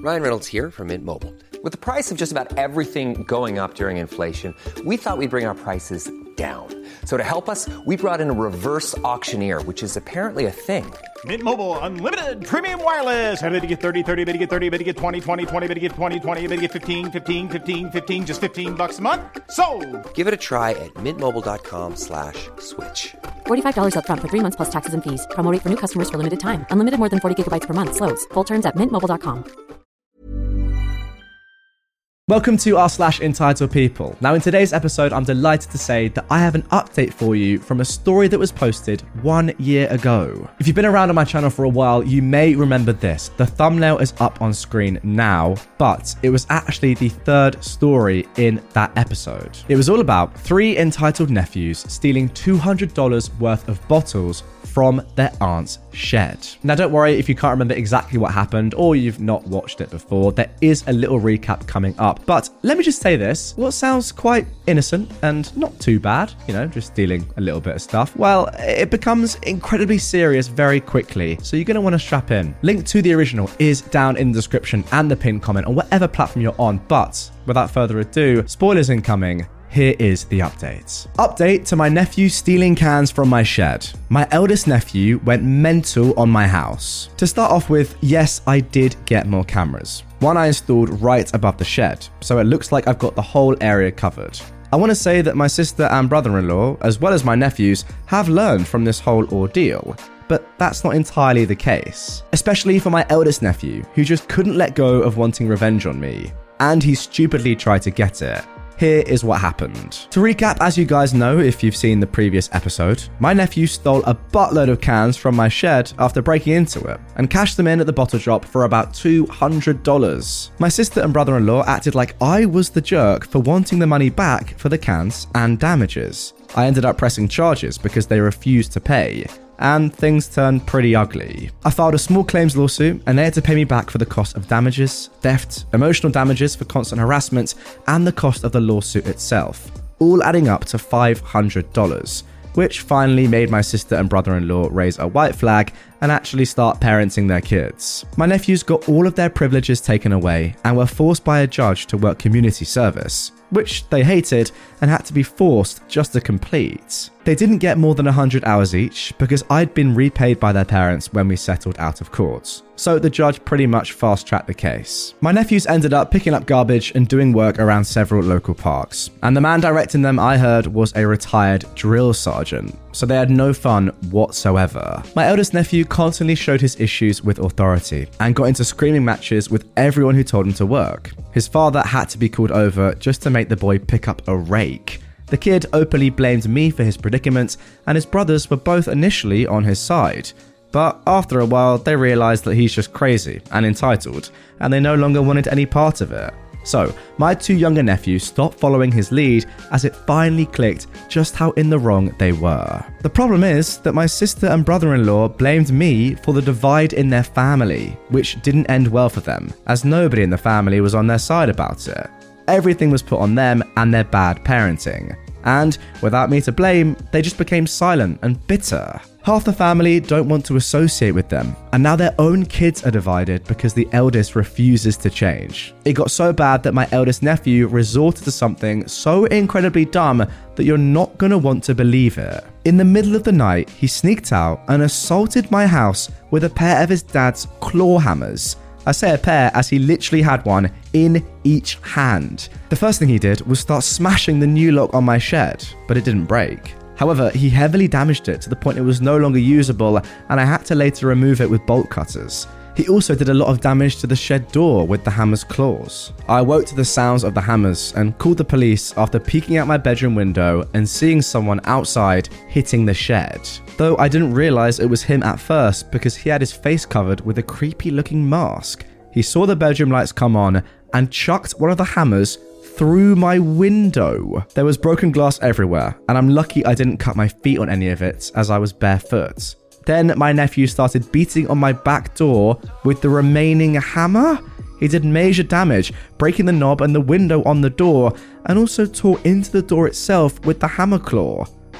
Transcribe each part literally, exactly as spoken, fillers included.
Ryan Reynolds here from Mint Mobile. With the price of just about everything going up during inflation, we thought we'd bring our prices down. So to help us, we brought in a reverse auctioneer, which is apparently a thing. Mint Mobile Unlimited Premium Wireless. How to get thirty, thirty, how to get thirty, how to get twenty, twenty, twenty, how to get twenty, twenty, how to get fifteen, fifteen, fifteen, fifteen, just fifteen bucks a month? Sold! Give it a try at mintmobile.com slash switch. forty-five dollars up front for three months plus taxes and fees. Promo rate for new customers for limited time. Unlimited more than forty gigabytes per month. Slows full terms at mint mobile dot com. Welcome to r slash entitled people. Now in today's episode, I'm delighted to say that I have an update for you from a story that was posted one year ago. If you've been around on my channel for a while, you may remember this. The thumbnail is up on screen now, but it was actually the third story in that episode. It was all about three entitled nephews stealing two hundred dollars worth of bottles from their aunt's shed. Now don't worry if you can't remember exactly what happened or you've not watched it before, there is a little recap coming up. But let me just say this, what sounds quite innocent and not too bad, you know, just stealing a little bit of stuff, well, it becomes incredibly serious very quickly, so you're going to want to strap in. Link to the original is down in the description and the pinned comment on whatever platform you're on, but without further ado, spoilers incoming. Here is the update. Update to my nephew stealing cans from my shed. My eldest nephew went mental on my house. To start off with, yes, I did get more cameras. One I installed right above the shed, so it looks like I've got the whole area covered. I want to say that my sister and brother-in-law, as well as my nephews, have learned from this whole ordeal. But that's not entirely the case. Especially for my eldest nephew, who just couldn't let go of wanting revenge on me. And he stupidly tried to get it. Here is what happened. To recap, as you guys know if you've seen the previous episode, my nephew stole a buttload of cans from my shed after breaking into it and cashed them in at the bottle drop for about two hundred dollars. My sister and brother-in-law acted like I was the jerk for wanting the money back for the cans and damages. I ended up pressing charges because they refused to pay, and things turned pretty ugly. I filed a small claims lawsuit and they had to pay me back for the cost of damages, theft, emotional damages for constant harassment, and the cost of the lawsuit itself, all adding up to five hundred dollars, which finally made my sister and brother-in-law raise a white flag and actually start parenting their kids. My nephews got all of their privileges taken away and were forced by a judge to work community service, which they hated and had to be forced just to complete. They didn't get more than one hundred hours each because I'd been repaid by their parents when we settled out of court. So the judge pretty much fast-tracked the case. My nephews ended up picking up garbage and doing work around several local parks. And the man directing them, I heard, was a retired drill sergeant. So they had no fun whatsoever. My eldest nephew constantly showed his issues with authority and got into screaming matches with everyone who told him to work. His father had to be called over just to make the boy pick up a rake. The kid openly blamed me for his predicament, and his brothers were both initially on his side. But after a while, they realised that he's just crazy and entitled, and they no longer wanted any part of it. So, my two younger nephews stopped following his lead as it finally clicked just how in the wrong they were. The problem is that my sister and brother-in-law blamed me for the divide in their family, which didn't end well for them, as nobody in the family was on their side about it. Everything was put on them and their bad parenting. And, without me to blame, they just became silent and bitter. Half the family don't want to associate with them, and now their own kids are divided because the eldest refuses to change. It got so bad that my eldest nephew resorted to something so incredibly dumb that you're not going to want to believe it. In the middle of the night, he sneaked out and assaulted my house with a pair of his dad's claw hammers. I say a pair as he literally had one in each hand. The first thing he did was start smashing the new lock on my shed, but it didn't break. However, he heavily damaged it to the point it was no longer usable, and I had to later remove it with bolt cutters. He also did a lot of damage to the shed door with the hammer's claws. I awoke to the sounds of the hammers and called the police after peeking out my bedroom window and seeing someone outside hitting the shed. Though I didn't realise it was him at first because he had his face covered with a creepy looking mask. He saw the bedroom lights come on and chucked one of the hammers through my window. There was broken glass everywhere, and I'm lucky I didn't cut my feet on any of it as I was barefoot. Then my nephew started beating on my back door with the remaining hammer. He did major damage, breaking the knob and the window on the door, and also tore into the door itself with the hammer claw.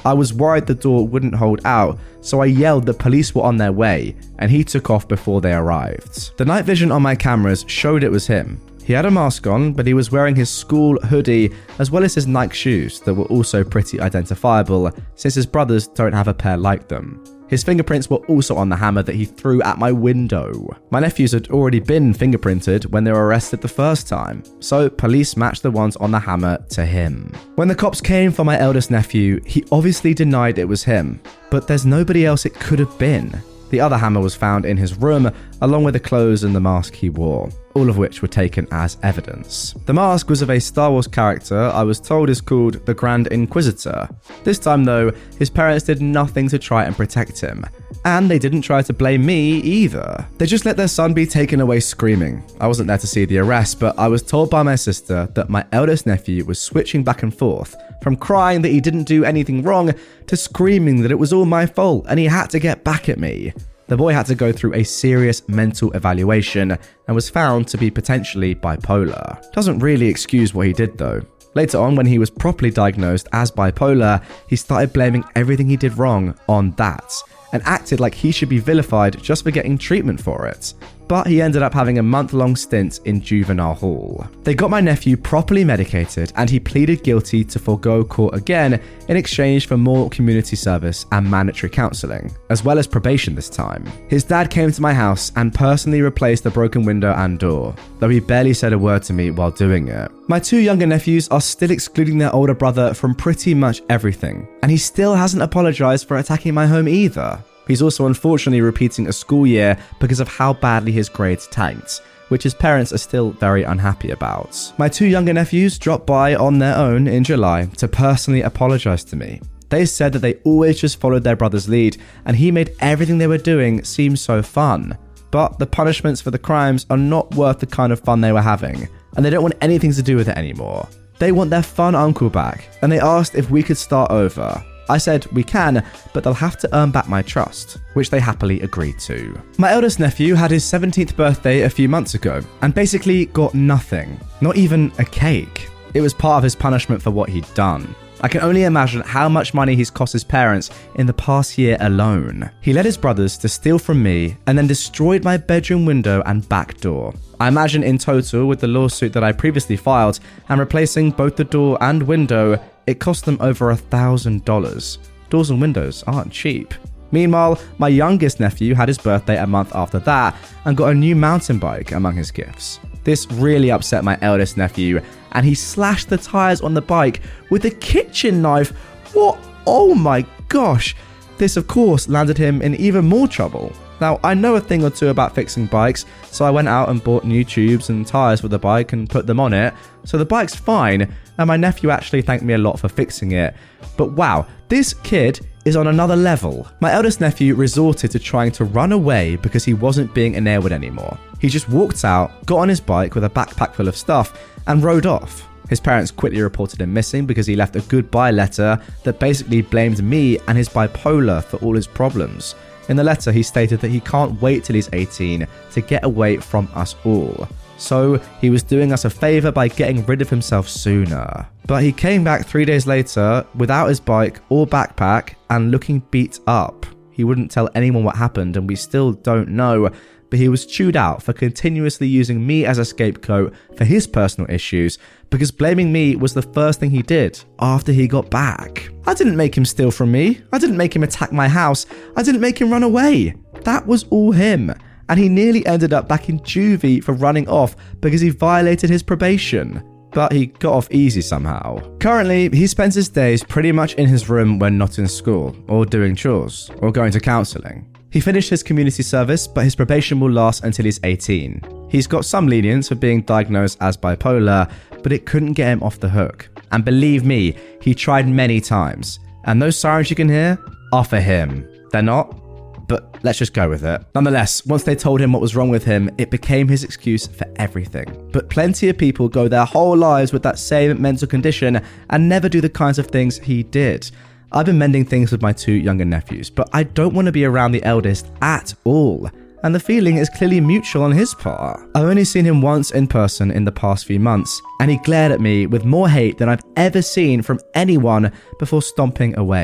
I was worried the door wouldn't hold out, so I yelled the police were on their way, and he took off before they arrived. The night vision on my cameras showed it was him. He had a mask on, but he was wearing his school hoodie as well as his Nike shoes that were also pretty identifiable, since his brothers don't have a pair like them. His fingerprints were also on the hammer that he threw at my window. My nephews had already been fingerprinted when they were arrested the first time, so police matched the ones on the hammer to him. When the cops came for my eldest nephew, he obviously denied it was him, but there's nobody else it could have been. The other hammer was found in his room, along with the clothes and the mask he wore, all of which were taken as evidence. The mask was of a Star Wars character I was told is called the Grand Inquisitor. This time though, his parents did nothing to try and protect him, and they didn't try to blame me either. They just let their son be taken away screaming. I wasn't there to see the arrest, but I was told by my sister that my eldest nephew was switching back and forth, from crying that he didn't do anything wrong to screaming that it was all my fault and he had to get back at me. The boy had to go through a serious mental evaluation and was found to be potentially bipolar. Doesn't really excuse what he did though. Later on, when he was properly diagnosed as bipolar, he started blaming everything he did wrong on that, and acted like he should be vilified just for getting treatment for it. But he ended up having a month-long stint in juvenile hall. They got my nephew properly medicated, and he pleaded guilty to forego court again in exchange for more community service and mandatory counselling, as well as probation this time. His dad came to my house and personally replaced the broken window and door, though he barely said a word to me while doing it. My two younger nephews are still excluding their older brother from pretty much everything, and he still hasn't apologised for attacking my home either. He's also unfortunately repeating a school year because of how badly his grades tanked, which his parents are still very unhappy about. My two younger nephews dropped by on their own in July to personally apologise to me. They said that they always just followed their brother's lead, and he made everything they were doing seem so fun. But the punishments for the crimes are not worth the kind of fun they were having, and they don't want anything to do with it anymore. They want their fun uncle back, and they asked if we could start over. I said we can, but they'll have to earn back my trust, which they happily agreed to. My eldest nephew had his seventeenth birthday a few months ago, and basically got nothing, not even a cake. It was part of his punishment for what he'd done. I can only imagine how much money he's cost his parents in the past year alone. He led his brothers to steal from me and then destroyed my bedroom window and back door. I imagine in total, with the lawsuit that I previously filed and replacing both the door and window, it cost them over a thousand dollars. Doors and windows aren't cheap. Meanwhile, my youngest nephew had his birthday a month after that and got a new mountain bike among his gifts. This really upset my eldest nephew, and he slashed the tires on the bike with a kitchen knife. What? Oh my gosh! This of course landed him in even more trouble. Now, I know a thing or two about fixing bikes, so I went out and bought new tubes and tyres for the bike and put them on it, so the bike's fine, and my nephew actually thanked me a lot for fixing it. But wow, this kid is on another level. My eldest nephew resorted to trying to run away because he wasn't being enabled anymore. He just walked out, got on his bike with a backpack full of stuff, and rode off. His parents quickly reported him missing because he left a goodbye letter that basically blamed me and his bipolar for all his problems. In the letter, he stated that he can't wait till he's eighteen to get away from us all. So he was doing us a favour by getting rid of himself sooner. But he came back three days later without his bike or backpack and looking beat up. He wouldn't tell anyone what happened, and we still don't know, but he was chewed out for continuously using me as a scapegoat for his personal issues, because blaming me was the first thing he did after he got back. I didn't make him steal from me. I didn't make him attack my house. I didn't make him run away. That was all him. And he nearly ended up back in juvie for running off because he violated his probation. But he got off easy somehow. Currently, he spends his days pretty much in his room when not in school, or doing chores, or going to counselling. He finished his community service, but his probation will last until he's eighteen. He's got some lenience for being diagnosed as bipolar, but it couldn't get him off the hook. And believe me, he tried many times. And those sirens you can hear are for him. They're not, but let's just go with it. Nonetheless, once they told him what was wrong with him, it became his excuse for everything. But plenty of people go their whole lives with that same mental condition and never do the kinds of things he did. I've been mending things with my two younger nephews, but I don't want to be around the eldest at all. And the feeling is clearly mutual on his part. I've only seen him once in person in the past few months, and he glared at me with more hate than I've ever seen from anyone before stomping away.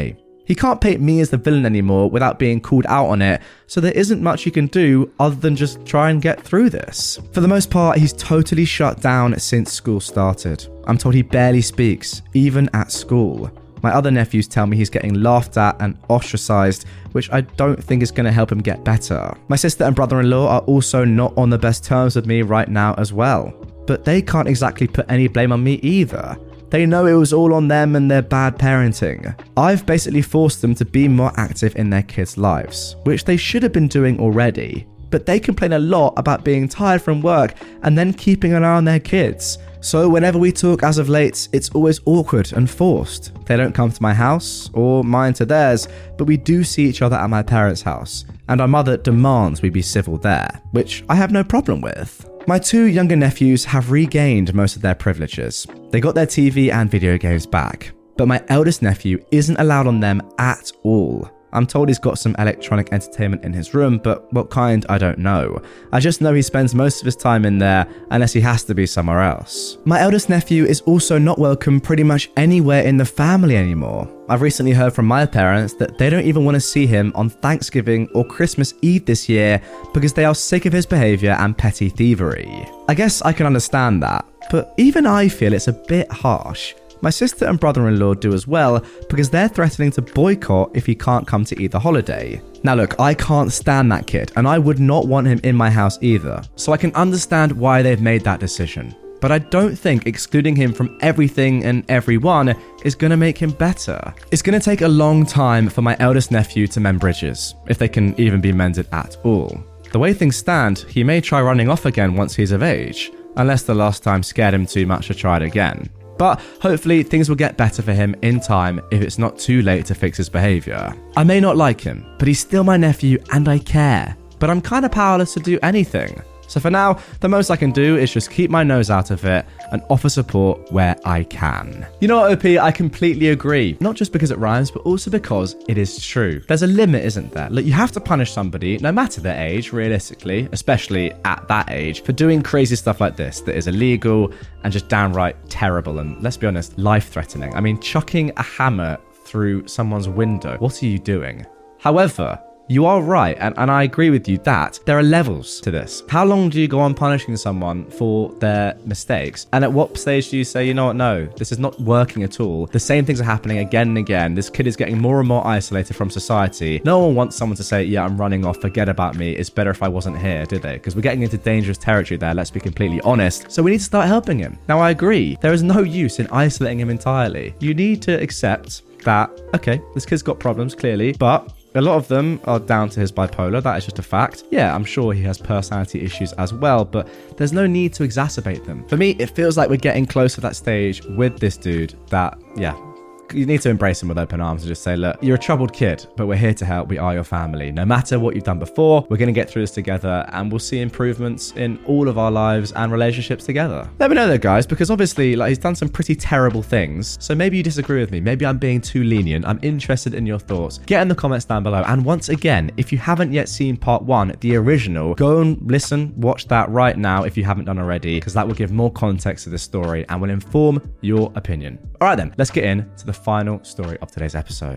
He can't paint me as the villain anymore without being called out on it, so there isn't much he can do other than just try and get through this. For the most part, he's totally shut down since school started. I'm told he barely speaks, even at school. My other nephews tell me he's getting laughed at and ostracized, which I don't think is going to help him get better. My sister and brother-in-law are also not on the best terms with me right now as well. But they can't exactly put any blame on me either. They know it was all on them and their bad parenting. I've basically forced them to be more active in their kids' lives, which they should have been doing already. But they complain a lot about being tired from work and then keeping an eye on their kids. So whenever we talk as of late, it's always awkward and forced. They don't come to my house or mine to theirs, but we do see each other at my parents' house, and our mother demands we be civil there, which I have no problem with. My two younger nephews have regained most of their privileges. They got their T V and video games back, but my eldest nephew isn't allowed on them at all. I'm told he's got some electronic entertainment in his room, but what kind, I don't know. I just know he spends most of his time in there, unless he has to be somewhere else. My eldest nephew is also not welcome pretty much anywhere in the family anymore. I've recently heard from my parents that they don't even want to see him on Thanksgiving or Christmas Eve this year because they are sick of his behaviour and petty thievery. I guess I can understand that, but even I feel it's a bit harsh. My sister and brother-in-law do as well because they're threatening to boycott if he can't come to either holiday. Now look, I can't stand that kid and I would not want him in my house either, so I can understand why they've made that decision. But I don't think excluding him from everything and everyone is going to make him better. It's going to take a long time for my eldest nephew to mend bridges, if they can even be mended at all. The way things stand, he may try running off again once he's of age, unless the last time scared him too much to try it again. But hopefully things will get better for him in time if it's not too late to fix his behaviour. I may not like him, but he's still my nephew and I care. But I'm kind of powerless to do anything. So for now, the most I can do is just keep my nose out of it and offer support where I can. You know what, O P? I completely agree. Not just because it rhymes, but also because it is true. There's a limit, isn't there? Like, you have to punish somebody, no matter their age, realistically, especially at that age, for doing crazy stuff like this that is illegal and just downright terrible and, let's be honest, life-threatening. I mean, chucking a hammer through someone's window. What are you doing? However, you are right, and, and I agree with you that there are levels to this. How long do you go on punishing someone for their mistakes? And at what stage do you say, you know what, no, this is not working at all. The same things are happening again and again. This kid is getting more and more isolated from society. No one wants someone to say, yeah, I'm running off, forget about me. It's better if I wasn't here, do they? Because we're getting into dangerous territory there, let's be completely honest. So we need to start helping him. Now, I agree. There is no use in isolating him entirely. You need to accept that, okay, this kid's got problems, clearly, but a lot of them are down to his bipolar. That is just a fact. Yeah, I'm sure he has personality issues as well, but there's no need to exacerbate them. For me, it feels like we're getting close to that stage with this dude that, yeah, you need to embrace him with open arms and just say, look, you're a troubled kid, but we're here to help. We are your family. No matter what you've done before, we're going to get through this together and we'll see improvements in all of our lives and relationships together. Let me know though, guys, because obviously, like, he's done some pretty terrible things. So maybe you disagree with me. Maybe I'm being too lenient. I'm interested in your thoughts. Get in the comments down below. And once again, if you haven't yet seen part one, the original, go and listen, watch that right now if you haven't done already, because that will give more context to the story and will inform your opinion. All right then, let's get into the final story of today's episode.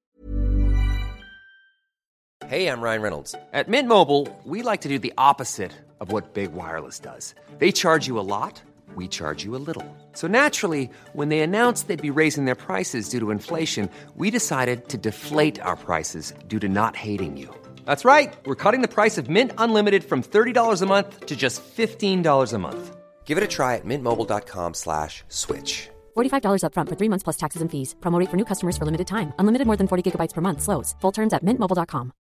Hey, I'm Ryan Reynolds. At Mint Mobile, we like to do the opposite of what Big Wireless does. They charge you a lot, we charge you a little. So naturally, when they announced they'd be raising their prices due to inflation, we decided to deflate our prices due to not hating you. That's right. We're cutting the price of Mint Unlimited from thirty dollars a month to just fifteen dollars a month. Give it a try at mintmobile.com slash switch. forty-five dollars up front for three months plus taxes and fees. Promo rate for new customers for limited time. Unlimited more than forty gigabytes per month. Slows full terms at mint mobile dot com.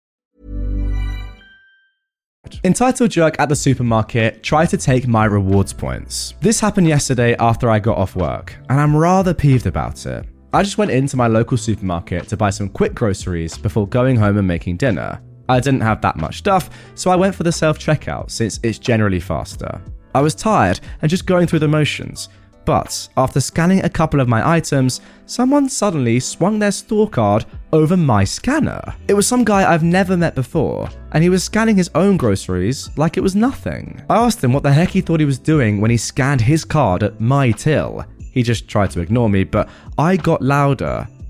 Entitled jerk at the supermarket tried to take my rewards points. This happened yesterday after I got off work, and I'm rather peeved about it. I just went into my local supermarket to buy some quick groceries before going home and making dinner. I didn't have that much stuff, so I went for the self-checkout since it's generally faster. I was tired and just going through the motions. But after scanning a couple of my items, someone suddenly swung their store card over my scanner. It was some guy I've never met before, and he was scanning his own groceries like it was nothing. I asked him what the heck he thought he was doing when he scanned his card at my till. He just tried to ignore me, but I got louder,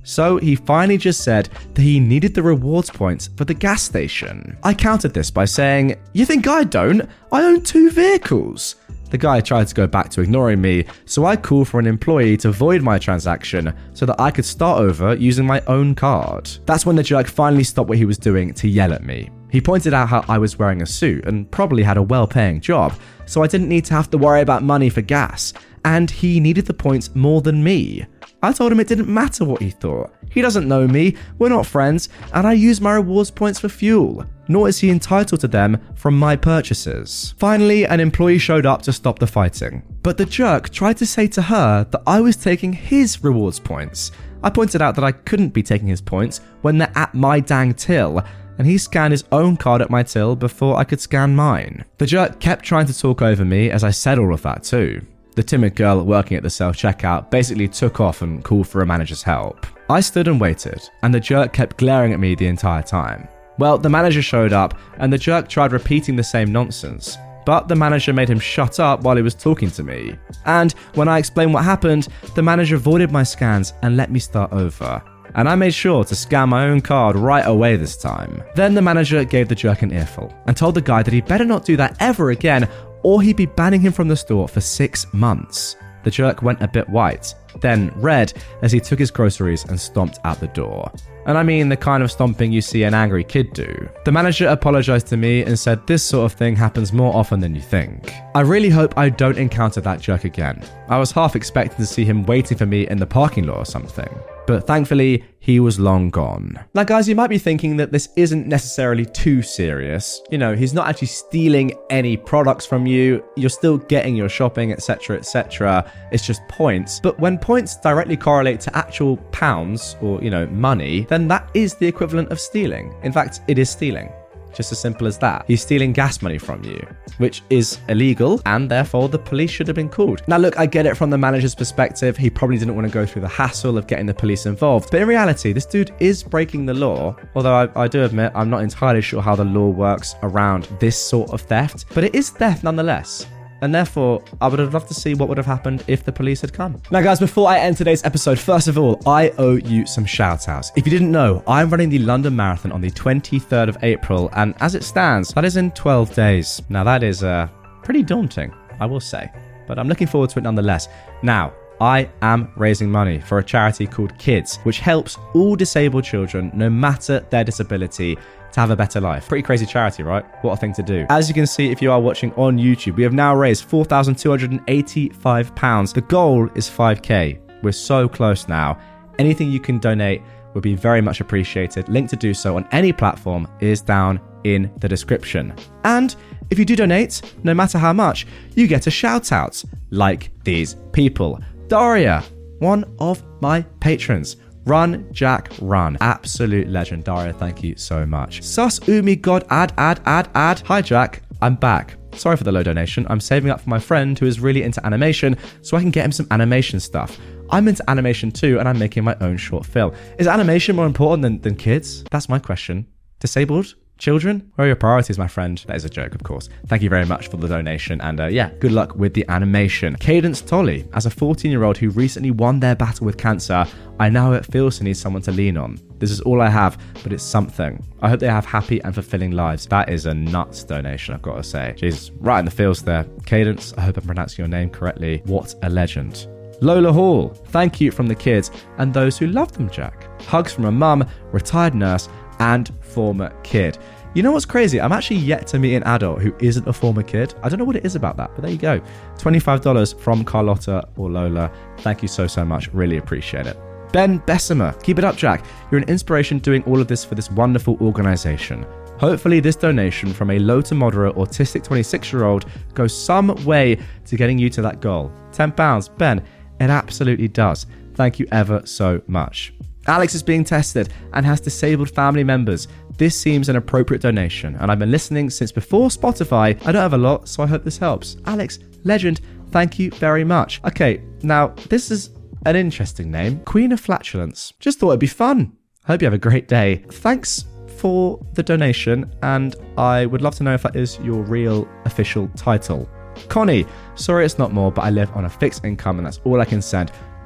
So he finally just said that he needed the rewards points for the gas station. I countered this by saying, "You think I don't? I own two vehicles." The guy tried to go back to ignoring me, so I called for an employee to void my transaction so that I could start over using my own card. That's when the jerk finally stopped what he was doing to yell at me. He pointed out how I was wearing a suit and probably had a well-paying job, so I didn't need to have to worry about money for gas, and he needed the points more than me. I told him it didn't matter what he thought. He doesn't know me, we're not friends, and I use my rewards points for fuel. Nor is he entitled to them from my purchases. Finally, an employee showed up to stop the fighting, but the jerk tried to say to her that I was taking his rewards points. I pointed out that I couldn't be taking his points when they're at my dang till, and he scanned his own card at my till before I could scan mine. The jerk kept trying to talk over me as I said all of that too. The timid girl working at the self-checkout basically took off and called for a manager's help. I stood and waited, and the jerk kept glaring at me the entire time. Well, the manager showed up, and the jerk tried repeating the same nonsense, but the manager made him shut up while he was talking to me. And when I explained what happened, the manager voided my scans and let me start over. And I made sure to scan my own card right away this time. Then the manager gave the jerk an earful and told the guy that he better not do that ever again, or he'd be banning him from the store for six months. The jerk went a bit white, then red as he took his groceries and stomped out the door. And I mean the kind of stomping you see an angry kid do. The manager apologized to me and said this sort of thing happens more often than you think. I really hope I don't encounter that jerk again. I was half expecting to see him waiting for me in the parking lot or something, but thankfully he was long gone. Now guys, you might be thinking that this isn't necessarily too serious. You know, he's not actually stealing any products from you. You're still getting your shopping, et cetera, et cetera. It's just points. But when points directly correlate to actual pounds or, you know, money, then that is the equivalent of stealing. In fact, it is stealing. Just as simple as that. He's stealing gas money from you, which is illegal, and therefore the police should have been called. Now look, I get it from the manager's perspective. He probably didn't want to go through the hassle of getting the police involved. But in reality, this dude is breaking the law. Although I, I do admit, I'm not entirely sure how the law works around this sort of theft. But it is theft nonetheless. And therefore, I would have loved to see what would have happened if the police had come. Now guys, before I end today's episode, first of all, I owe you some shout outs. If you didn't know, I'm running the London Marathon on the twenty-third of April, and as it stands, that is in twelve days. Now that is uh, pretty daunting, I will say, but I'm looking forward to it nonetheless. Now, I am raising money for a charity called Kids, which helps all disabled children, no matter their disability, to have a better life. Pretty crazy charity, right? What a thing to do. As you can see, if you are watching on YouTube, we have now raised four thousand two hundred eighty-five pounds. The goal is five K. We're so close now. Anything you can donate would be very much appreciated. Link to do so on any platform is down in the description. And if you do donate, no matter how much, you get a shout out, like these people. Daria, one of my patrons. Run, Jack, run. Absolute legend. Daria, thank you so much. Sus Umi God, add, add, add, add. Hi, Jack. I'm back. Sorry for the low donation. I'm saving up for my friend who is really into animation so I can get him some animation stuff. I'm into animation too, and I'm making my own short film. Is animation more important than, than kids? That's my question. Disabled? Children? Where are your priorities, my friend? That is a joke, of course. Thank you very much for the donation, and uh, yeah, good luck with the animation. Cadence Tolley, as a fourteen-year-old who recently won their battle with cancer, I know how it feels to need someone to lean on. This is all I have, but it's something. I hope they have happy and fulfilling lives. That is a nuts donation, I've got to say. Jesus, right in the feels there. Cadence, I hope I'm pronouncing your name correctly. What a legend. Lola Hall, thank you from the kids and those who love them, Jack. Hugs from a mum, retired nurse, and former kid. You know what's crazy? I'm actually yet to meet an adult who isn't a former kid. I don't know what it is about that, but there you go. twenty-five dollars from Carlotta or Lola. Thank you so, so much. Really appreciate it. Ben Bessemer, keep it up, Jack. You're an inspiration doing all of this for this wonderful organization. Hopefully this donation from a low to moderate autistic twenty-six-year-old goes some way to getting you to that goal. ten pounds, Ben, it absolutely does. Thank you ever so much. Alex is being tested and has disabled family members. This seems an appropriate donation, and I've been listening since before Spotify. I don't have a lot, so I hope this helps. Alex, legend, thank you very much. Okay, now this is an interesting name. Queen of Flatulence. Just thought it'd be fun. Hope you have a great day. Thanks for the donation, and I would love to know if that is your real official title. Connie, sorry it's not more, but I live on a fixed income and that's all I can send.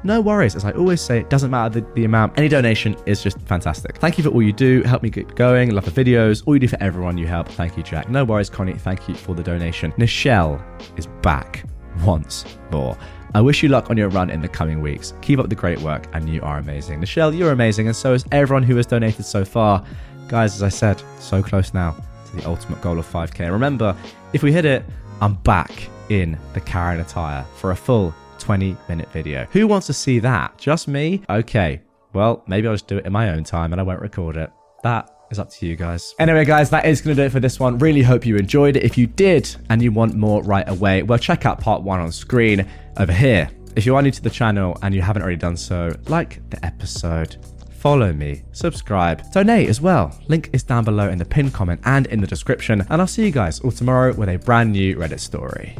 no worries. As I always say, it doesn't matter the, the amount. Any donation is just fantastic. Thank you for all you do. Help me get going. Love the videos. All you do for everyone you help. Thank you, Jack. No worries, Connie. Thank you for the donation. Nichelle is back once more. I wish you luck on your run in the coming weeks. Keep up the great work, and you are amazing. Nichelle, you're amazing, and so is everyone who has donated so far. Guys, as I said, so close now to the ultimate goal of five K. And remember, if we hit it, I'm back in the Karen attire for a full twenty minute video. Who wants to see that? Just me? Okay, well, maybe I'll just do it in my own time and I won't record it. That is up to you guys. Anyway, guys, that is going to do it for this one. Really hope you enjoyed it. If you did and you want more right away, well, check out part one on screen over here. If you are new to the channel and you haven't already done so, like the episode, follow me, subscribe, donate as well. Link is down below in the pinned comment and in the description. And I'll see you guys all tomorrow with a brand new Reddit story.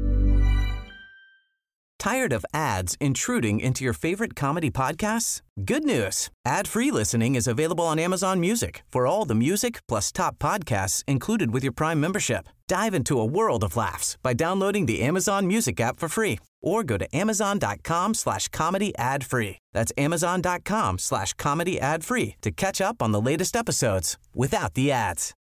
Tired of ads intruding into your favorite comedy podcasts? Good news. Ad-free listening is available on Amazon Music for all the music plus top podcasts included with your Prime membership. Dive into a world of laughs by downloading the Amazon Music app for free or go to amazon.com slash comedy ad free. That's amazon.com slash comedy ad free to catch up on the latest episodes without the ads.